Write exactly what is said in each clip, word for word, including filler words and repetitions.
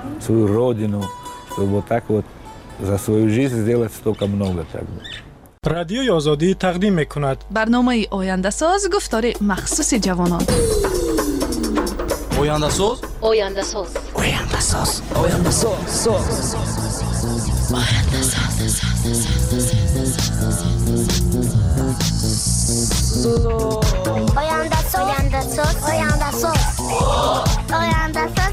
свою родину, чтобы вот так вот за свою жизнь сделать столько много. Как бы. رادیوی آزادی تقدیم میکند برنامه آینده ساز گفتار مخصوص جوانان. آینده ساز آینده ساز آینده ساز آینده ساز آینده ساز آینده ساز آینده ساز آینده ساز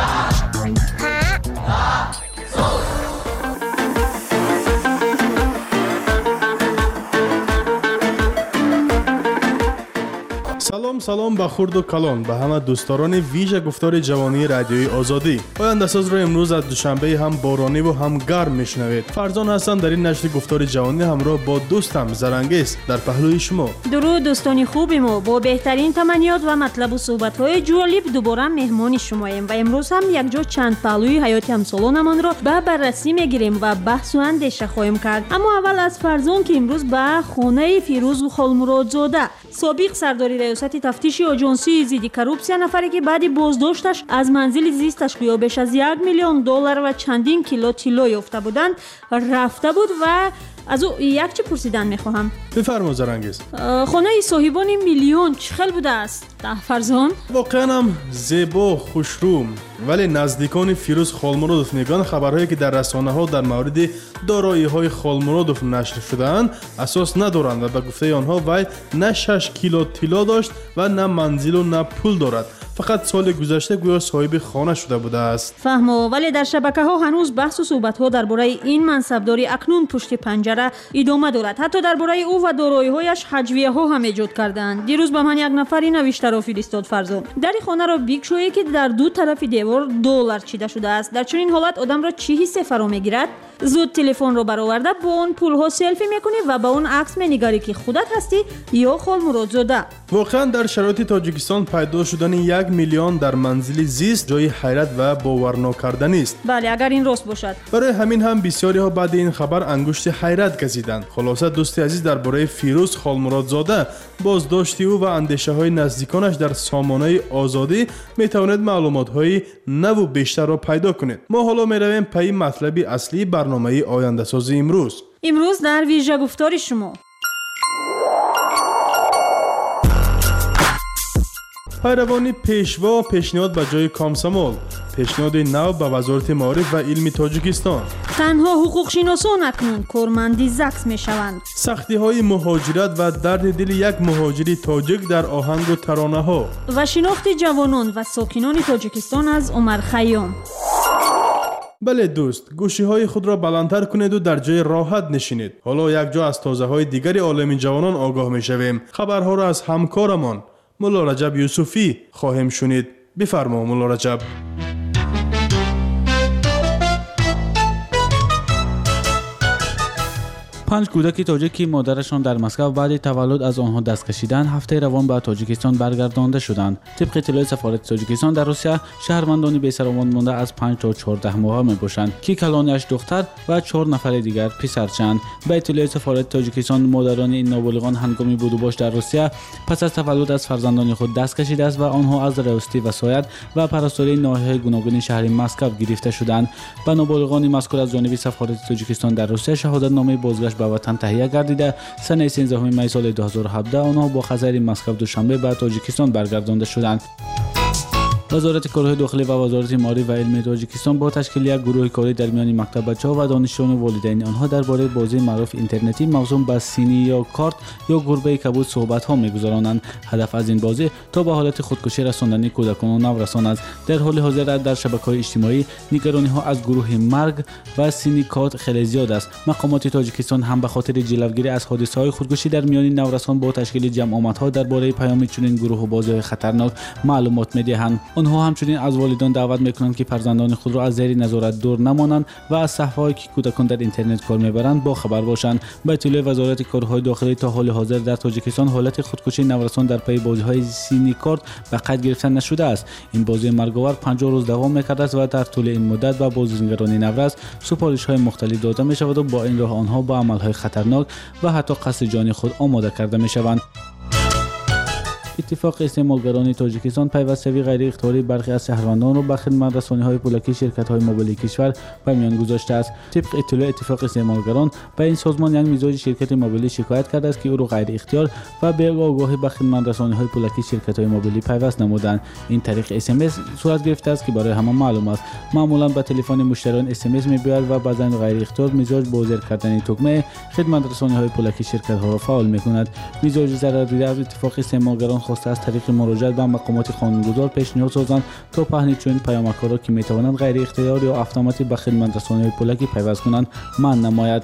سلام سلام به خورد و کلان به همه دوستداران ویژه گفتار جوانی رادیوی آزادی. آینده ساز را امروز از دوشنبه هم بارانی و هم گرم میشنوید. فرزان هستم در این نشر گفتار جوانی همراه با دوستم زرنگیس در پهلوی شما. درود دوستان خوب ما، با بهترین تمنیات و مطلب و صحبت‌های جالب دوباره مهمان شماییم و امروز هم یک جا چند پهلوی حیات همسالانمان را به بررسی میگیریم و بحث و اندیشه خواهیم کرد. اما اول از فرزان که امروز به خانه فیروز خالمرادزاده سابق سرداری ریاست تفتیش آژانسی ضد کروپسیا نفری که بعد بازداشتش از منزل زیستش که بیش از یک میلیون دلار و چندین کیلو طلا یافته بودند رفته بود و از او یک چی پرسیدن میخواهم. بفرما زرنگیز. خانه صاحبان میلیون چخل بوده است فرزان؟ واقعا هم زیبا خوشروم، ولی نزدیکان فیروز خالمرادوف میگن خبرهایی که در رسانه ها در مورد دارایی های خالمرادوف نشر شده‌اند اساس ندارند و به گفته آنها وی نه شش کیلو طلا داشت و نه منزل و نه پول دارد. فقط سال گذشته گویا صاحب خانه شده بوده است. فهمو، ولی در شبکه ها هنوز بحث و صحبت ها درباره این منصبداری اکنون پشت پنجره ادامه دارد. حتی درباره او و دارایی هایش هجویه ها هم ایجاد کردند. دیروز به من یک نفری نوشته را فرستاد فرزان. در خانه را بگشایی که در دو طرف دیوار دلار چیده شده است. در چنین حالت آدم را چی حس فرا میگیرد؟ زود تلفن رو برآورده با اون پول ها سلفی میکنی و با اون عکس می‌نگری که خودت هستی یا خالمرادزاده. واقعا در شرایط تاجیکستان پیدا شدن یک میلیون در منزل زیست جای حیرت و باور نکردنی است. بله اگر این راست باشد. برای همین هم بسیاری ها بعد این خبر انگشت حیرت گزیدند. خلاصه دوستی عزیز درباره فیروز خالمرادزاده بازداشت او و اندیشه های نزدیکانش در سامانه آزادی میتواند معلومات های نو و بیشتر را پیدا کنید. ما حالا میرویم پی مطلب اصلی برنامه آینده ساز امروز. امروز در ویژه گفتار شما پیروانی پیشوا پیشنهاد به جای کامسمال، پیشنهاد نو به وزارت معارف و علم تاجیکستان. تنها حقوق شناسان اکنون کارمندی زکس می شوند. سختی های مهاجرت و درد دل یک مهاجری تاجیک در آهنگ و ترانه ها و شناخت جوانان و ساکنان تاجیکستان از عمر خیام. بله دوست، گوشی های خود را بلندتر کنید و در جای راحت نشینید. حالا یک جا از تازه های دیگری عالم جوانان آگاه می شویم. خبرها را از همکارمان مولا رجب یوسفی خواهیم شنید. بفرما مولا رجب. پنج کودک تاجیکی مادرشان در مسکو بعد تولد از آنها دست کشیدن هفته روان به تاجیکستان برگردانده شدند. طبق اطلاع سفارت تاجیکستان در روسیه شهروندان بی سر و مان مانده از پنج تا چهارده ماهه میباشند که کلانش دختر و چهار نفر دیگر پسرچند. به اطلاع سفارت تاجیکستان مادران این نابالغان هنگامی بود و باش در روسیه پس از تولد از فرزندان خود دست کشیده است و آنها از راستی وصایت و پرستاری ناحیه گوناگون شهر مسکو گرفته شدند. به نابالغان مذکور از جانب سفارت تاجیکستان در روسیه شهادت نامه بازگشت به وطن تهیه گردیده. سنه سیزدهم می سال دو هزار و هفده آنها با خزر مسکو دوشنبه به تاجیکستان برگردانده شدند. وزارت کارهای داخلی و وزارت معارف و علم تاجیکستان با تشکیل یک گروه کاری در میان مکتب بچه‌ها و دانشجویان و والدین آنها درباره بازی معروف اینترنتی موسوم به سینی یا کارت یا گربه کبود صحبت‌ها می‌گذرانند. هدف از این بازی تا به حالت خودکشی رساندن کودکان و نوجوانان است. در حال حاضر در شبکه‌های اجتماعی نگرانی‌ها از گروه مرگ و سینی کارت خیلی زیاد است. مقامات تاجیکستان هم به خاطر جلوگیری از حادثه‌های خودکشی در میان نوجوانان با تشکیل جمع‌آمدها درباره پیام چنین گروه و بازی‌های خطرناک معلومات می‌دهند. آنها همچنین از والدان دعوت میکنند که فرزندان خود را از زیر نظارت دور نمانند و از صفحه‌هایی که کودکان در اینترنت کار میبرند با خبر باشند. به اطلاع وزارت کارهای داخلی تا حال حاضر در تاجیکستان حالت خودکشی نوجوانان در پی بازی‌های سینی کارت به قید گرفتن نشده است. این بازی مرگاور پنجاه روز دوام میکرده است و در طول این مدت به بازیگران نوروز سفارش‌های مختلف داده میشود و با این راه آنها با عمل‌های خطرناک و حتی قصد جان خود آماده کرده میشوند. اتفاق استعمارگران تاجیکستان پیوستگی غیر اختیاری برخی از شهروندان را به خدمت رسانی‌های پولاکی شرکت‌های موبیلی کشور به میان گذاشته است. طبق اطلاع اتفاق استعمارگران به این سازمان یک میزبان شرکت موبیلی شکایت کرده است که او را غیر اختیار و به آگاهی به خدمت رسانی‌های پولاکی شرکت‌های موبیلی پیوست نمودند. این طریق اس ام اس صورت گرفته است که برای همه معلوم است. معمولاً به تلفن مشتریان اس ام اس می‌باید و بعضاً غیر اختیار مزاج با زیر کردن تکمه خدمت رسانی‌های پولاکی شرکت‌ها را فعال می‌کند. مزاج ضرر دیده از اتفاق استعمارگران خواسته از طریق مراجعه به مقامات قانونگذار پیشنهاد سازند تا پهن چنین پیامک‌ها را که می‌توانند غیر اختیاری یا اتوماتیک به خدمت رسانی‌های پولاکی پیوست کنند منع نماید.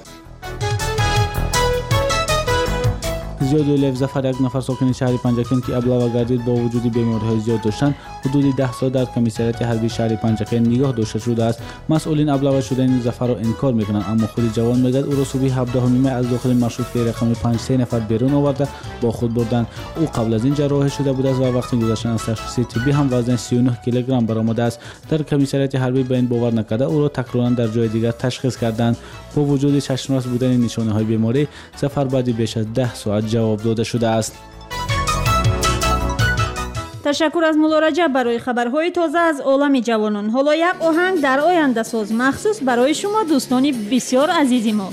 زیاد الیف ظفر یک نفر ساکن شهر پنجکن که ابله گردید با وجود بیماری‌های زیاد داشتن حدود ده سال در کمیسریات حربی شهر پنجکن نگاه داشته شده است. مسئولین ابله شدن ظفر را انکار می‌کنند، اما خود جوان میگوید او را صبح هفدهم می از داخل مشروطه رقم پنج سه نفر بیرون آورده با خود بردند. او قبل از این جراحی شده بود است و وقتی گذشتن از تشخیص طبی هم وزن سی و نه کیلوگرم برآمده است. در کمیسریات حربی به این باور نکرده او را تکرارا در جای دیگر تشخیص کردند. با وجود چشم‌راست بودن نشانه‌های بیماری ظفر بعد بیش از ده ساعت جواب داده شده است. تشکر از ملاحظه برای خبرهای تازه از عالم جوانان. حالا یک آهنگ در آینده ساز مخصوص برای شما دوستانی بسیار عزیزی ما.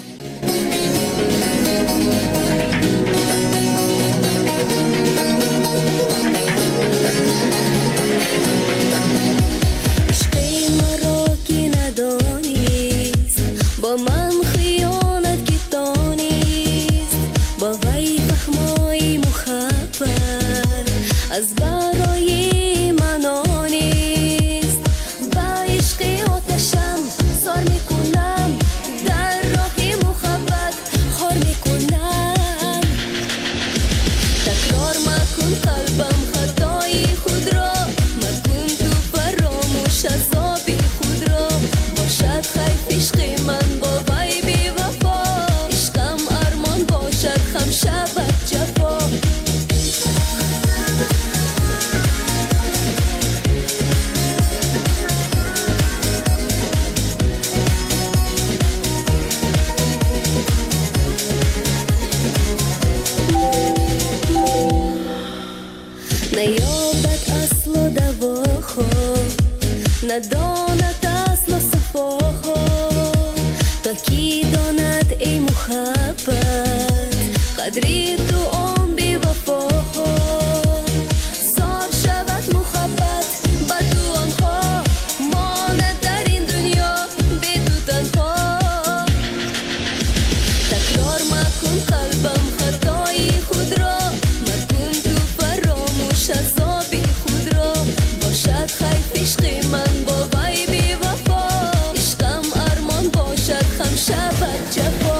از برای من آنیست با عشق آتشم سار میکنم در راه محبت خار میکنم تکرار مکن قلبم خطای خود را مکن تو فراموش عذاب خود را باشد خیف عشق من با وی بی وفا عشقم ارمان باشد خم شود جفا نیابد اصل و دواخو نداند اصل و صفاخو تا کی داند ای محبت قدری تو آن بی وفاخو زار شود محبت با تو آنها ماند در این دنیا بی تو تنها تکرار مکن قلبم خطای خود را عذاب خود را باشد خیف عشق من با وی بی وفا عشقم ارمان باشد خم شود جفا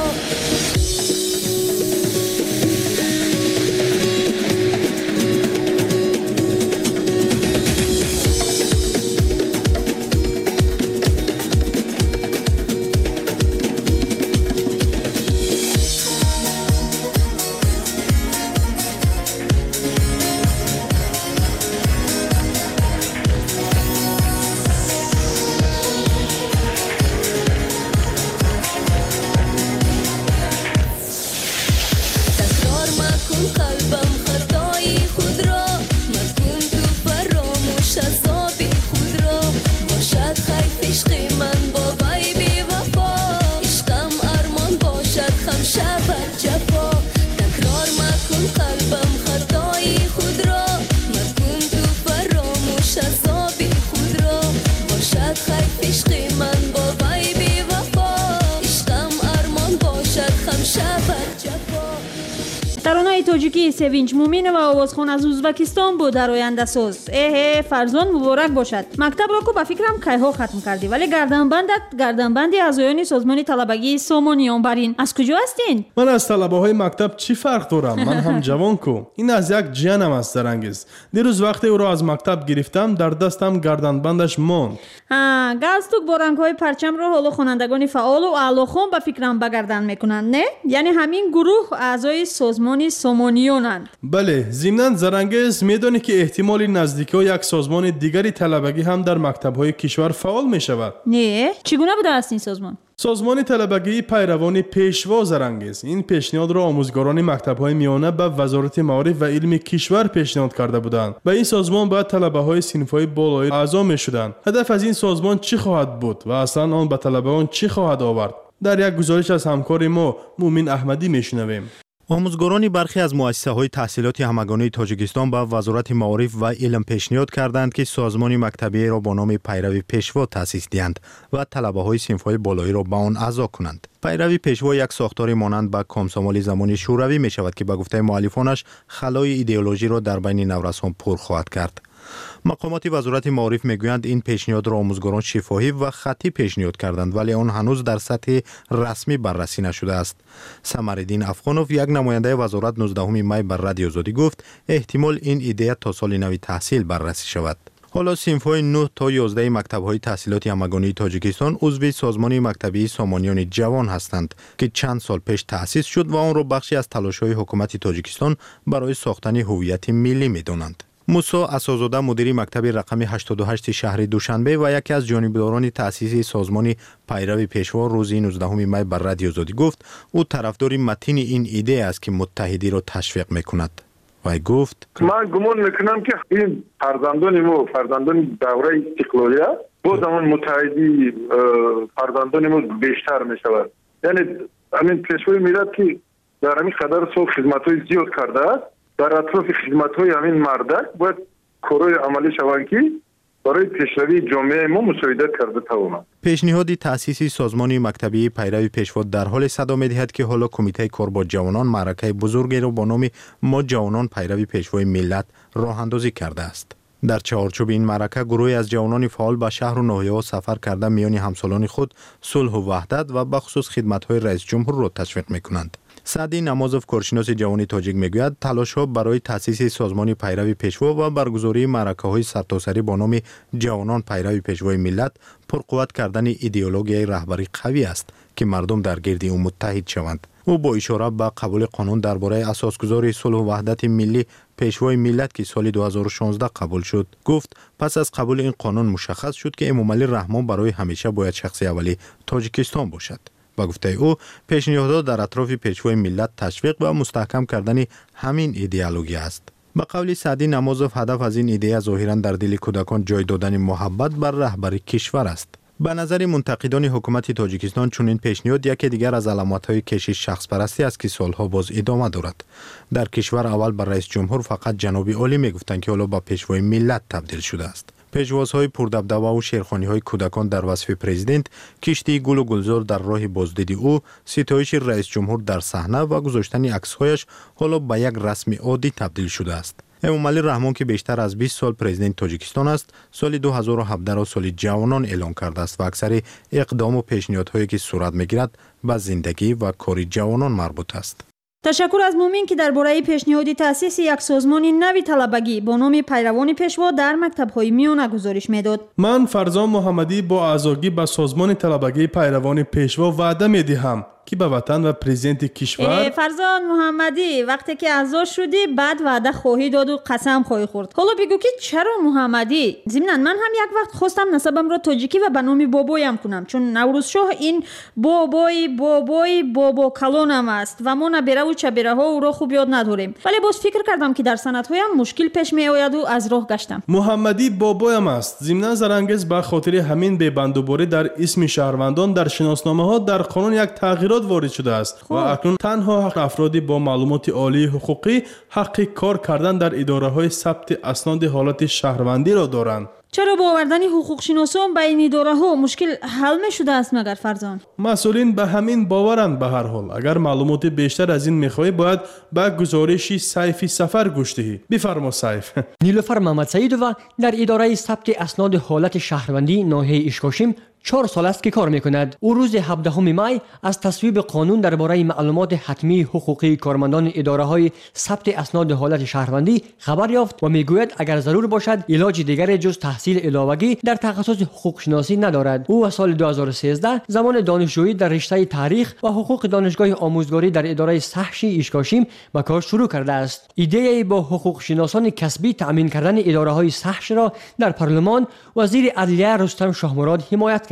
ترانه‌های تاجیکی سوینچ مومین و آوازخوان از ازبکستان بود در آینده ساز. اه فرزان مبارک باشد. مکتب را کو به فکرم کیها ختم کردی، ولی گردنبندت گردنبندی اعضایان سازمان طلبگی سامانیان برین. از کجا هستین؟ من از طلبه‌های مکتب چی فرق دارم؟ من هم جوان کو. این از یک جنم است درنگیز. دیروز وقتی او را از مکتب گرفتم در دستم گردنبندش ماند. ها گالستوک با رنگ‌های پرچم را حالا خوانندگان فعال و اعلاخوان به فکرم بگردن میکنند، نه؟ یعنی همین گروه اعضای سازمان سامانیانند. بله، ضمناً زرنگیز میدانی که احتمال نزدیکی یک سازمان دیگری طلبگی هم در مکتب‌های کشور فعال می شود. نه، چگونه بوده است این سازمان؟ سازمان طلبگی پیروان پیشوا زرنگیز این پیشنهاد را آموزگاران مکتب‌های میانه به وزارت معارف و علم کشور پیشنهاد کرده بودند. به این سازمان باید طلبه‌های صنف‌های بالایی اعضا می‌شدند. هدف از این سازمان چی خواهد بود و اصلا آن به طلبه‌ان چی خواهد آورد؟ در یک گزارش از همکار ما مومن احمدی میشنویم. آموزگاران برخی از مؤسسه‌های تحصیلاتی همگانی تاجیکستان به وزارت معارف و علم پیشنهاد کردند که سازمان مکتبی را با نام پیروی پیشوا تأسیس دهند و طلبه‌های صنف‌های بالایی را به آن اعضا کنند. پیروی پیشوا یک ساختاری مانند به کمسومال زمانی شوروی می شود که به گفته مؤلفانش خلای ایدئولوژی را در بین نورسان پر خواهد کرد. مقامات وزارت معارف میگویند این پیشنهاد را آموزگاران شفاهی و خطی پیشنهاد کردند ولی آن هنوز در سطح رسمی بررسی نشده است. سمرالدین افغانوف یک نماینده وزارت نوزدهم می بر رادیو آزادی گفت احتمال این ایده تا سال نو تحصیل بررسی شود. حالا صنف‌های نه تا یازده مکتب‌های تحصیلاتی همگانی تاجیکستان عضو سازمان مکتبی سامانیان جوان هستند که چند سال پیش تأسیس شد و آن را بخشی از تلاش‌های حکومت تاجیکستان برای ساختن هویت ملی می‌دانند. موسی اساس‌زاده مدیر مکتب رقم هشتاد و هشت شهر دوشنبه و یکی از جانبداران تأسیس سازمان پیروی پیشوا روز نوزدهم می بر رادیو آزادی گفت او طرفدار متین این ایده است که متحدی را تشویق می‌کند. و گفت من گمان میکنم که این فرزندان ما فرزندان دوره استقلالیت با زمان متحدی فرزندان ما بیشتر میشود. یعنی همین پیشوای ملت که در همین قدر سال خدمت‌های زیاد کرده است در اطراف خدمت‌های همین مردک باید کارهای عملی شوند که برای پیشروی جامعه ما مساعدت کرده تواند. پیشنهاد تأسیس سازمان مکتبی پیروی پیشوا در حال صدا می‌دهد که حالا کمیته کار با جوانان معرکه بزرگی را با نام ما جوانان پیروی پیشوای ملت راه اندازی کرده است. در چارچوب این معرکه گروهی از جوانان فعال به شهر و ناحیه‌ها سفر کرده میان همسالان خود صلح و وحدت و به خصوص خدمت‌های رئیس جمهور را تشویق می‌کنند. سعدی نمازوف کارشناس جوان تاجیک میگوید تلاش‌ها برای تأسیس سازمان پیروی پیشوا و برگزاری معرکه‌های سرتاسری با نام جوانان پیروی پیشوای ملت پرقوت کردن ایدئولوژی رهبری قوی است که مردم در گرد او متحد شوند. او با اشاره به قبول قانون درباره اساسگذاری صلح و وحدت ملی پیشوای ملت که سال دو هزار و شانزده قبول شد گفت پس از قبول این قانون مشخص شد که امامعلی رحمان برای همیشه باید شخص اولی تاجیکستان باشد. با گفته او پیشنهادات در اطراف پیشوای ملت تشویق و مستحکم کردن همین ایدئولوژی است. با قول سعدی نمازوف هدف از این ایده ظاهرا در دل کودکان جای دادن محبت بر رهبری کشور است. به نظر منتقدان حکومت تاجیکستان چنین پیشنهاد یکی دیگر از علامت‌های کشش شخص پرستی است که سالها باز ادامه دارد. در کشور اول بر رئیس جمهور فقط جناب عالی میگفتند که حالا با پیشوای ملت تبدیل شده است. پیشوازهای پردبدبه و شیرخوانی‌های کودکان در وصف پرزیدنت، کشتی گل و گلزار در راه بازدید او، ستایش رئیس جمهور در صحنه و گذاشتن عکس‌هایش حالا به یک رسم عادی تبدیل شده است. امامعلی رحمان که بیشتر از بیست سال پرزیدنت تاجیکستان است، سال دو هزار و هفده را سال جوانان اعلام کرده است و اکثر اقدام و پیشنهادهایی که صورت می‌گیرد به زندگی و کار جوانان مربوط است. تشکر از مومن که درباره پیشنهاد تأسیس یک سازمان نوی طلبگی با نام پیروان پیشوا در مکتب‌های میانه گزارش میداد. من فرزان محمدی با اعضایی به سازمان طلبگی پیروان پیشوا وعده میدهم که به وطن و پرزیدنت کشور فرزان محمدی وقتی که اعضا شدی بعد وعده خواهی داد و قسم خواهی خورد. حالا بگو که چرا محمدی؟ ضمناً من هم یک وقت خواستم نسبم را تاجیکی و به نام بابایم کنم چون نوروز شاه این بابای بابای بابا کلانم است و ما نبیره و چبیره ها او را خوب یاد نداریم. ولی باز فکر کردم که در سندهایم مشکل پیش می آید و از راه گشتم. محمدی بابایم است. ضمناً زرنگیز به خاطر همین ببندوباری در اسم شهروندان در شناسنامه ها در قانون یک تغییرات وارد شده است خوب. و اکنون تنها حق افرادی با معلومات عالی حقوقی حق کار کردن در اداره های ثبت اسناد حالت شهروندی را دارند. چرا با آوردن حقوق شناسان به این اداره ها مشکل حل می شده است مگر فرزان؟ مسئولین به همین باورند. به هر حال اگر معلومات بیشتر از این میخواهی باید به گزارش سیف سفر گوش دهی. بفرما سیف. نیلوفر محمد سعیدووا در اداره ثبت اسناد حالت شهروندی ناحیه اشکاشم چهار سال است که کار میکند. او روز هفدهم می از تصویب قانون درباره معلومات حتمی حقوقی کارمندان اداره های ثبت اسناد حالت شهروندی خبر یافت و میگوید اگر ضرور باشد علاج دیگر جز تحصیل علاوگی در تخصص حقوق شناسی ندارد. او از سال دو هزار و سیزده زمان دانشجویی در رشته تاریخ و حقوق دانشگاه آموزگاری در اداره سحشی اشکاشم به کار شروع کرده است. ایده با حقوق شناسان کسبی تأمین کردن اداره های سحش را در پارلمان وزیر عدلیه رستم شاهمراد حمایت کرد.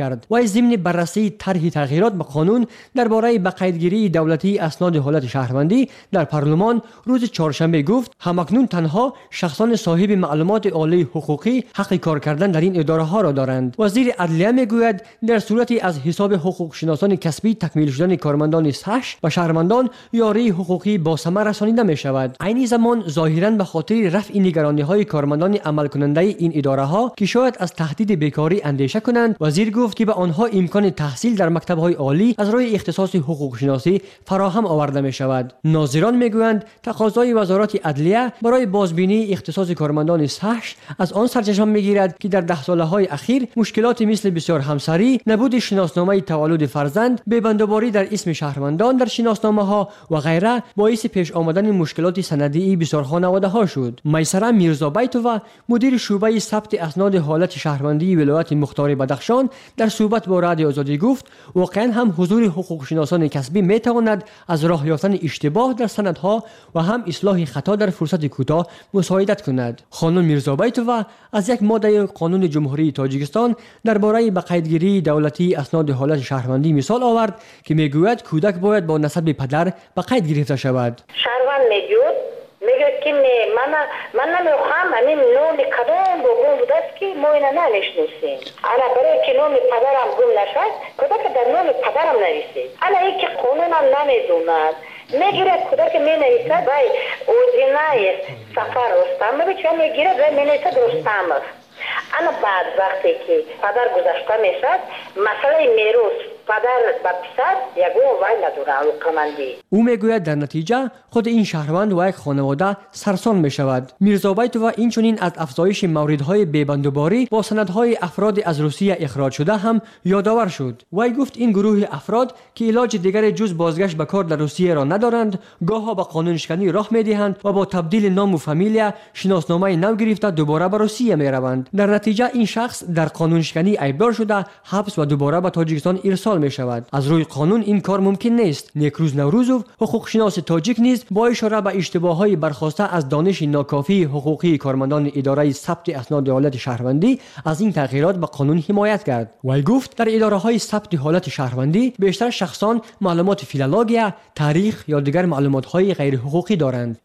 کرد. وی ضمن بررسی طرح تغییرات به قانون درباره بقیدگیری دولتی اسناد حالت شهروندی در پارلمان روز چهارشنبه گفت همکنون تنها شخصان صاحب معلومات عالی حقوقی حق کار کردن در این اداره ها را دارند. وزیر عدلیه میگوید در صورتی از حساب حقوق شناسان کسبی تکمیل شدن کارمندان سحش و شهروندان یاری حقوقی با ثمر رسانیده می شود. عین زمان ظاهرا به خاطر رفع نگرانی های کارمندان عمل کننده این اداره ها که شاید از تهدید بیکاری اندیشه کنند، وزیر گفت که به آنها امکان تحصیل در مکتب های عالی از روی اختصاص حقوق شناسی فراهم آورده می شود. ناظران میگویند تقاضای وزارت عدلیه برای بازبینی اختصاص کارمندان سحش از آن سرچشمه میگیرد که در ده ساله های اخیر مشکلات مثل بسیار همسری، نبود شناسنامه تولد فرزند، ببندوباری در اسم شهروندان در شناسنامه ها و غیره باعث پیش آمدن مشکلات سندی بسیار خانواده ها شد. میسره میرزابیتووا مدیر شعبه ثبت اسناد حالت شهروندی ولایت مختار بدخشان در صحبت با رادیو آزادی گفت واقعا هم حضور حقوق شناسان کسبی می تواند از راه یافتن اشتباه در سندها و هم اصلاح خطا در فرصت کوتاه مساعدت کند. خانم میرزابیتووا از یک ماده قانون جمهوری تاجیکستان درباره بقیدگیری دولتی اسناد حالت شهروندی مثال آورد که میگوید کودک باید با نسب پدر به قید گرفته شود. شهروند میگوید میگوید که من من نمیخوام همین نام کدام رو گم بوده است که ما اینا نمیشناسیم. انا برای که نام پدرم گم نشد کودک در نام پدرم نویسید. انا این که قانونم نمیدوند میگیره کودک می نویسد وای اوزینای سفر رستم بچه میگیره و می نویسد رستم. انا بعد وقتی که پدر گذشته میشد مسئله میراث پدر و پسر یگو وای ندارن کماندی. او میگوید در نتیجه خود این شهروند و یک خانواده سرسان می شود. میرزابیتووا اینچنین از افزایش موردهای بیبندوباری با سندهای افراد از روسیه اخراج شده هم یادآور شد. وی گفت این گروه افراد که علاج دیگر جز بازگشت به کار در روسیه را ندارند گاهی به قانون شکنی راه میدهند و با تبدیل نام و فامیلیا شناسنامه نو گرفته دوباره به روسیه می روند. در نتیجه این شخص در قانون شکنی ایبدار شده حبس و دوباره به تاجیکستان ارسال می شود. از روی قانون این کار ممکن نیست. نیکروز نوروزوف حقوق شناس تاجیک نیز با اشاره به اشتباهات برخاسته از دانش ناکافی حقوقی کارمندان اداره ثبت اسناد حالت شهروندی از این تغییرات به قانون حمایت کرد. وی گفت در اداره های ثبت حالت شهروندی بیشتر شخصان معلومات فیلولوژیا، تاریخ یا دیگر معلومات های غیر حقوقی دارند.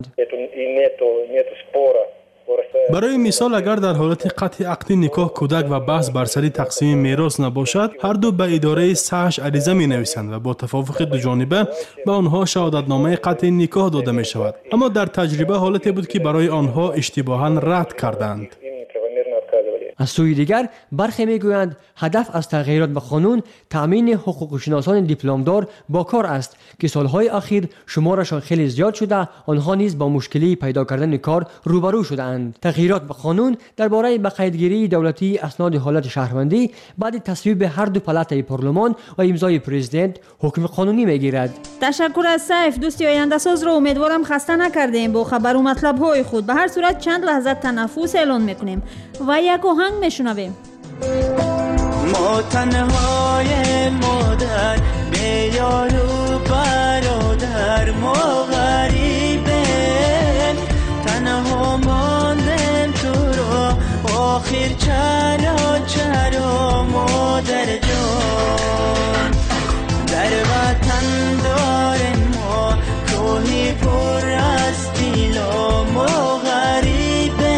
برای مثال اگر در حالت قطع عقد نکاح کودک و بحث بر سر تقسیم میراث نباشد هر دو به اداره سحش عریضه می نویسند و با توافق دو جانبه به آنها شهادتنامه قطع نکاح داده می شود. اما در تجربه حالتی بود که برای آنها اشتباها رد کردند. از سوی دیگر برخی میگویند هدف از تغییرات به قانون تامین حقوق شناسان دیپلمدار با کار است که سالهای اخیر شمارشان خیلی زیاد شده آنها نیز با مشکلی پیدا کردن کار روبرو شده اند. تغییرات به قانون درباره بقیدگیری دولتی اسناد حالت شهروندی بعد تصویب هر دو پالاتای پارلمان و امضای پرزیدنت حکم قانونی میگیرد. تشکر از سیف. دوستی آینده ساز را امیدوارم خسته نکردیم با خبر و مطلب های خود. به هر صورت چند لحظه تنفس اعلان میکنیم و یک آهنگ میشنویم. ما تنهای مادر به یار و برادر ما غریبه تنها ماندم تو را آخر چرا چرا مادر جان در وطن داریم ما کوهی پر از دیلا ما غریبه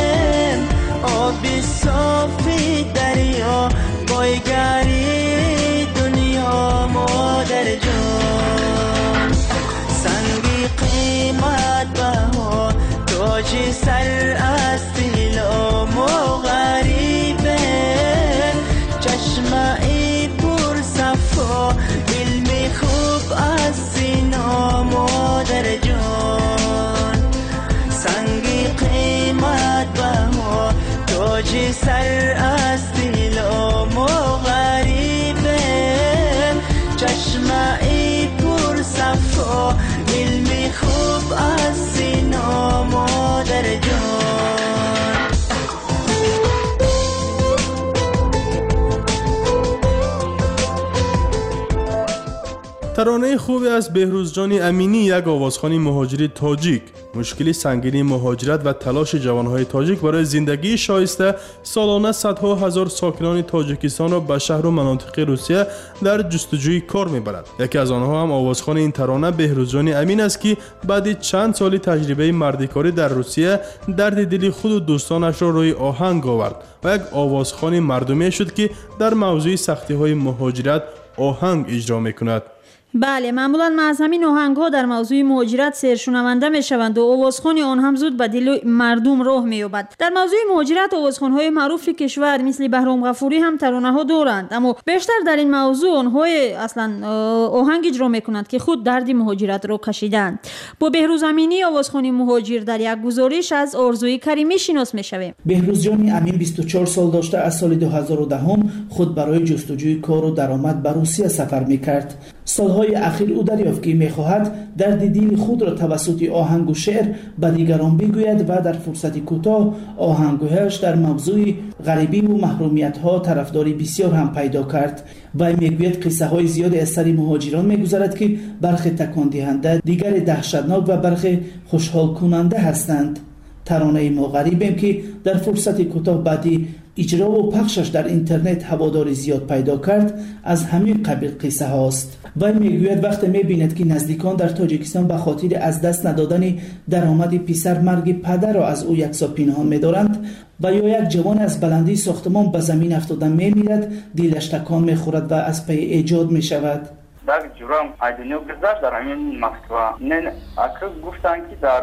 آبی صافی دریا بایگری دنیا مادر جان سنگی قیمت بها تاج سر از دیلا ما غریبه چشمه پر صفا علمی خوب از سینا مادر جان سنگی قیمت بها تاج سر از دیلا ما غریبه چشمه پر صفا علمی خوب از سینا مادر جان ترانه خوبی از بهروز جان امینی یک آوازخوان مهاجری تاجیک مشکل سنگین مهاجرت و تلاش جوانهای تاجیک برای زندگی شایسته سالانه صدها هزار ساکنان تاجیکستان را به شهر و مناطق روسیه در جستجوی کار میبرد. یکی از آنها هم آوازخوان این ترانه بهروز جان امین است که بعد چند سال تجربه مردکاری در روسیه درد دل خود و دوستانش را روی آهنگ آورد و یک آوازخوان مردمی شد که در موضوع سختی های مهاجرت آهنگ اجرا میکند. بله، معمولا ما از همین آهنگ ها در موضوع مهاجرت سرشنونده می شوند و آوازخوان آن هم زود به دل مردم راه می یابد. در موضوع مهاجرت آوازخوان های معروف کشور مثل بهرام غفوری هم ترانه ها دارند، اما بیشتر در این موضوع آنهای اصلا آهنگ اجرا می کنند که خود درد مهاجرت را کشیدند. با بهروز امینی آوازخوان مهاجر در یک گزارش از آرزوی کریمی شناس می شویم. بهروز جان امین بیست و چهار سال داشته از سال دو هزار و ده خود برای جستجوی کار و درآمد به روسیه سفر می کرد. سالهای اخیر او دریافت که می‌خواهد درد دل خود را توسط آهنگ و شعر به دیگران بگوید و در فرصت کوتاه آهنگهایش در موضوع غریبی و محرومیت‌ها طرفداری بسیار هم پیدا کرد. و میگوید قصه های زیادی از سر مهاجران میگذرد که برخی تکان دهنده، دیگر دهشتناک و برخی خوشحال کننده هستند. ترانه ما غریبیم که در فرصت کوتاه بعدی اجرا و پخشش در اینترنت هواداری زیاد پیدا کرد از همین قبیل قصه هاست. و میگوید وقتی میبیند که نزدیکان در تاجیکستان به خاطر از دست ندادن درآمد پسر مرگ پدر را از او یکسا پنهان می‌دارند و یا یک جوان از بلندی ساختمان به زمین افتاده میمیرد، دلش تکان میخورد و از پی ایجاد میشود. در جرم ایدونیو گذشت در همین مکتبه نه اکر گفتن که در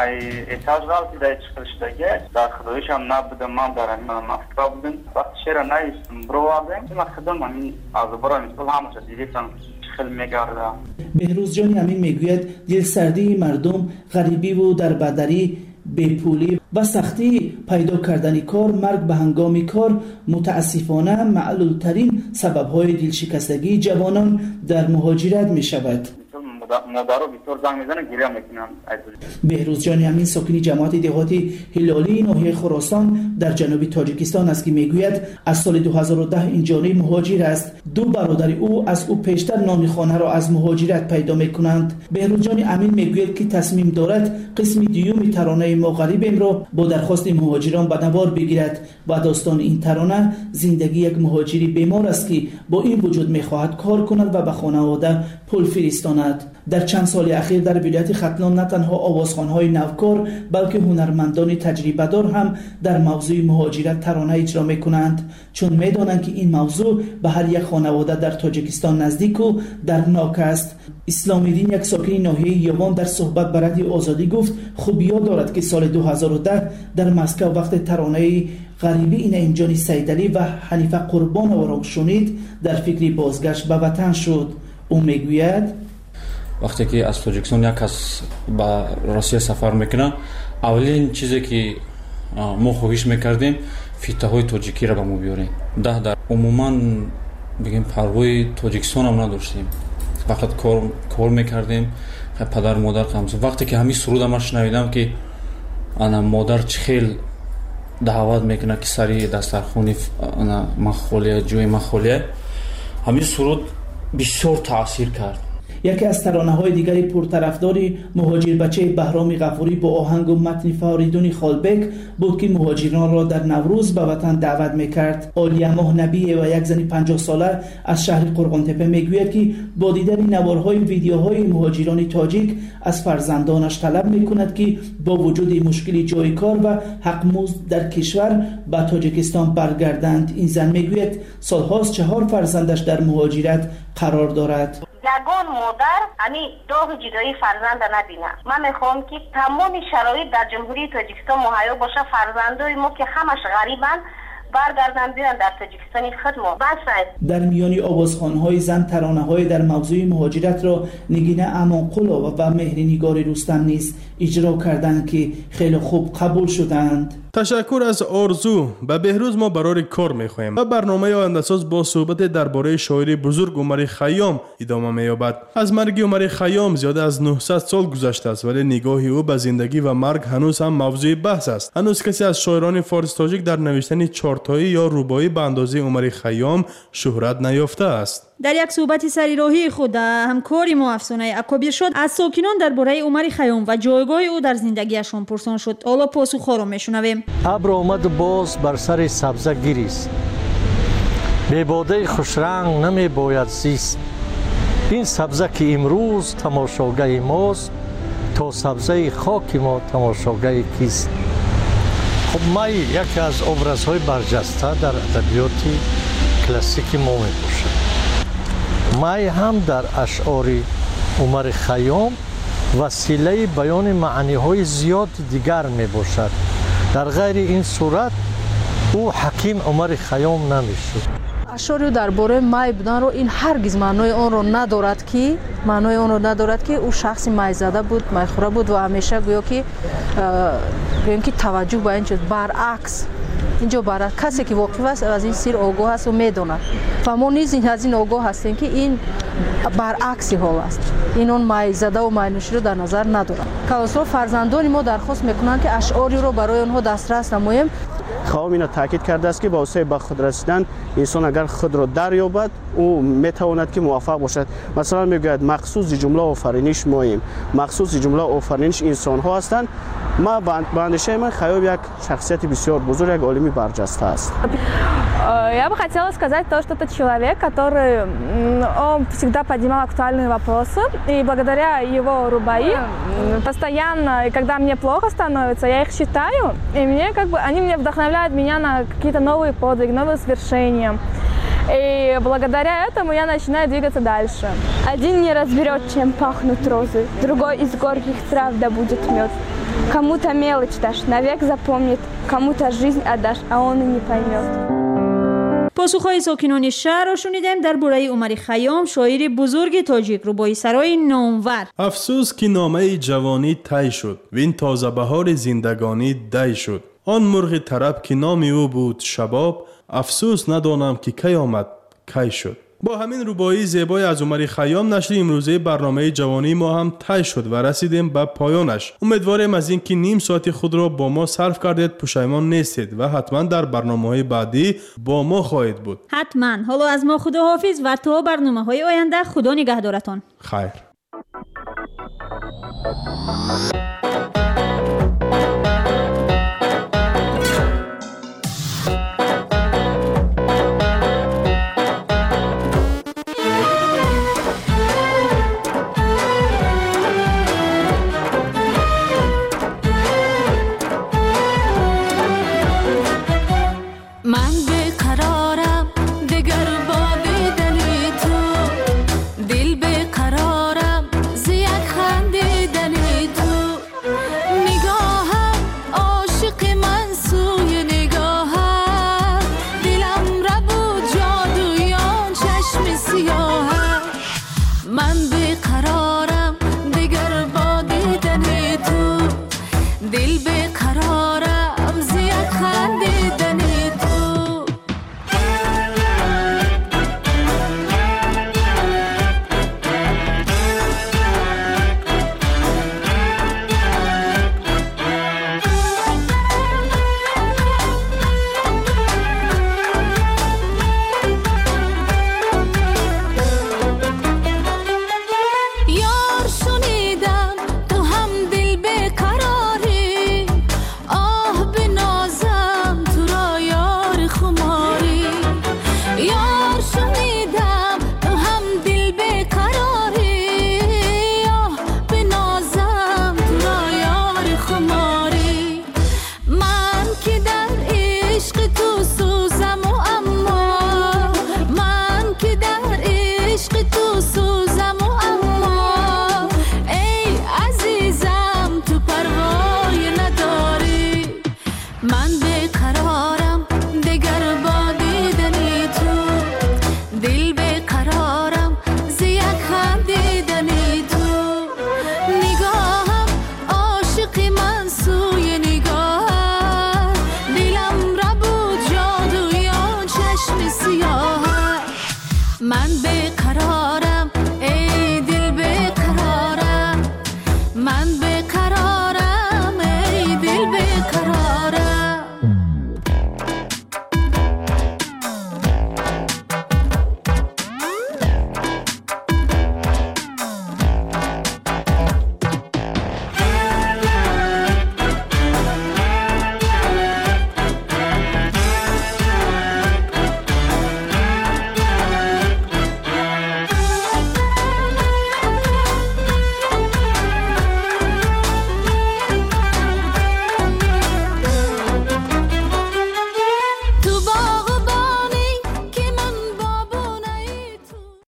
اتاج غلطی در چکرشتگی در خدایش هم نبودم، من در همین مکتبه بودم وقت شیر نیستم برو آدم این مکتبه همین از برای مثل همشه دیدیتم خیلی میگرده. بهروز جان امین میگوید دل سردی مردم، غریبی و در بدری، بیپولی و سختی پیدا کردن کار، مرگ به هنگام کار متاسفانه معلولترین سبب‌های دلشکستگی جوانان در مهاجرت می شود. مادرو بیتور زنگ میزنه گریه میکنن. بهروز جان امین ساکن جماعت دهاتی هلالی ناحیه خراسان در جنوب تاجیکستان است که میگوید از سال دو هزار و ده اینجانی مهاجر است. دو برادر او از او پیشتر نان خانه را از مهاجرت پیدا میکنند. بهروز جان امین میگوید که تصمیم دارد قسم دیوم ترانه ما غریبیم را با درخواست مهاجران به نوار بگیرد و داستان این ترانه زندگی یک مهاجری بیمار است که با این وجود میخواهد کار کند و به خانواده پول فرستاند. در چند سال اخیر در ولایت ختلان نه تنها آوازخوان‌های نوکار بلکه هنرمندان تجربه‌دار هم در موضوع مهاجرت ترانه اجرا می‌کنند، چون می‌دانند که این موضوع به هر یک خانواده در تاجیکستان نزدیک و دردناک است. اسلام الدین یک ساکن ناحیه یوان در صحبت با رادیو آزادی گفت خوب یاد دارد که سال دو هزار و ده در مسکو وقت ترانه غریبی این اینجانی سیدعلی و حنیفه قربان را شنید در فکر بازگشت به وطن شد. او میگوید وقتی که از تاجیکستان یک کس به روسیه سفر میکنه، اولین چیزی که ما خواهش میکردیم فیته های تاجیکی را به ما بیاریم. ده در عموما بگیم پروای تاجیکستان هم نداشتیم، فقط کار کار میکردیم. پدر مادر قمز وقتی که همین سرود ما شنیدم که انا مادر چخیل دعوت میکنه که سری دسترخوانی انا مخولیه جوی مخولیه، همین سرود بسیار تاثیر کرد. یکی از ترانه‌های دیگری پرطرفداری مهاجر بچه بهرام غفوری با آهنگ و متن فریدون خالبک بود که مهاجران را در نوروز به وطن دعوت می‌کرد. عالیه مهنبی و یک زن پنجاه ساله از شهر قرغانتپه میگوید که با دیدن نوارهای ویدیوهای مهاجران تاجیک از فرزندانش طلب می‌کند که با وجود مشکل جای کار و حق‌مزد در کشور به تاجیکستان برگردند. این زن میگوید سال‌هاست چهار فرزندش در مهاجرت قرار دارد. یگان مادر همین داغ جدایی فرزند نبینه. من میخوام که تمام شرایط در جمهوری تاجیکستان مهیا باشه، فرزندای ما که همش غریبن برگردن بیان در تاجیکستان خدمت بس. در میان آوازخوان‌های زن ترانه‌های در موضوع مهاجرت را نگینه امان قلا و مهرنگار رستم نیز اجرا کردند که خیلی خوب قبول شدند. تشکر از آرزو. به بهروز ما برای کار میخواهیم و برنامه آینده‌ساز با صحبت درباره شاعر بزرگ عمر خیام ادامه می‌یابد. از مرگ عمر خیام زیاده از نهصد سال گذشته است، ولی نگاه او به زندگی و مرگ هنوز هم موضوع بحث است. هنوز کسی از شاعران فارسی تاجیک در نوشتن چهار کارتایی یا روبایی به اندازه عمر خیام شهرت نیافته است. در یک صحبت سریراهی خود همکاری ما افسانه اکابیر شد از ساکنان درباره عمر خیام و جایگاه او در زندگیشان پرسان شد. حالا پاسخ را میشنویم. ابر آمد باز بر سر سبزه گریست، به باده خوشرنگ نمی باید زیست. این سبزه که امروز تماشاگاه ماست، تا سبزه خاک ما تماشاگاه کیست؟ خب مای یکی از ابرزهای برجسته در ادبیات کلاسیک ما می باشد. مای هم در اشعار عمر خیام وسیله بیان معنی های زیاد دیگر می باشد. در غیر این صورت او حکیم عمر خیام نمی شد. اشعار درباره مای بودن رو این هرگز معنای آن رو ندارد که معنای آن رو ندارد که او شخص مای زده بود، مای خوره بود و همیشه گویا که گویا که توجه به این چیز برعکس اینجا برای کسی که واقف است از این سیر آگاه است و میداند و ما نیز از این آگاه هستیم که این برعکس حال است. این اون مای زده و مای نوشی رو در نظر ندارد. کلاسرا فرزندان ما درخواست میکنند که اشعاری رو برای آنها دسترس نماییم. خواهم اینو تاکید کرده است که با وسیله به خود رسیدن انسان اگر خود را دریابد او میتواند که موفق باشد. مثلا میگوید مخصوص جمله آفرینش مایم، مخصوص جمله آفرینش انسان ها هستند. ما به اندیشه من خیام یک شخصیت بسیار بزرگ، یک عالمی برجسته است. Я бы хотела сказать то, что это человек, который он всегда поднимал актуальные вопросы, и благодаря его рубаи постоянно, и когда мне плохо становится, я их читаю, и мне как бы они мне вдохновляют меня на какие-то новые подвиги, новые свершения. И благодаря этому я начинаю двигаться дальше. Один не разберет, чем пахнут розы, другой из горьких трав добудет мед. Кому-то мелочь дашь, навек запомнит, кому-то жизнь отдашь, а он и не поймет. پاسخهای ساکنان شهر را شنیدیم درباره عمر خیام، شاعر بزرگ تاجیک روبایی سرای نامور. افسوس که نامه جوانی طی شد و این تازه بهار زندگانی دی شد. آن مرغ طرب که نام او بود شباب، افسوس ندانم که کی آمد کی شد. با همین روبایی زیبای از عمر خیام نشر امروزه برنامه جوانی ما هم طی شد و رسیدیم به پایانش. امیدواریم از اینکه نیم ساعت خود را با ما صرف کردید پشیمان نیستید و حتما در برنامه‌های بعدی با ما خواهید بود. حتما. حالا از ما خداحافظ و تا برنامه‌های آینده خدا نگهدارتان. خیر. من به